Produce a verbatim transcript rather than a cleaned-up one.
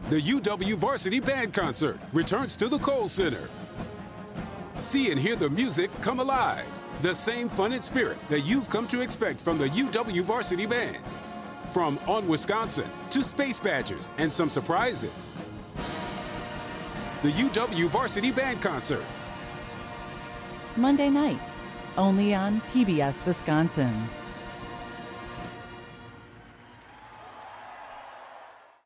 The U W Varsity Band Concert returns to the Kohl Center. See and hear the music come alive. The same fun and spirit that you've come to expect from the U W Varsity Band. From On Wisconsin to Space Badgers and some surprises. The U W Varsity Band Concert. Monday night, only on P B S Wisconsin.